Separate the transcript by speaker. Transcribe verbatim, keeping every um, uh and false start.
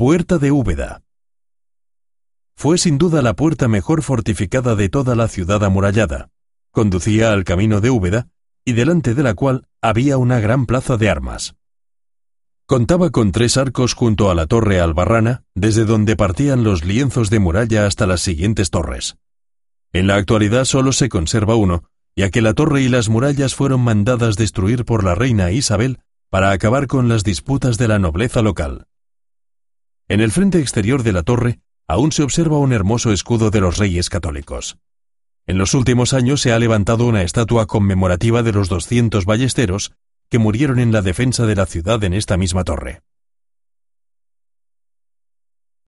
Speaker 1: Puerta de Úbeda. Fue sin duda la puerta mejor fortificada de toda la ciudad amurallada. Conducía al camino de Úbeda, y delante de la cual había una gran plaza de armas. Contaba con tres arcos junto a la torre albarrana, desde donde partían los lienzos de muralla hasta las siguientes torres. En la actualidad solo se conserva uno, ya que la torre y las murallas fueron mandadas destruir por la reina Isabel para acabar con las disputas de la nobleza local. En el frente exterior de la torre aún se observa un hermoso escudo de los Reyes Católicos. En los últimos años se ha levantado una estatua conmemorativa de los doscientos ballesteros que murieron en la defensa de la ciudad en esta misma torre.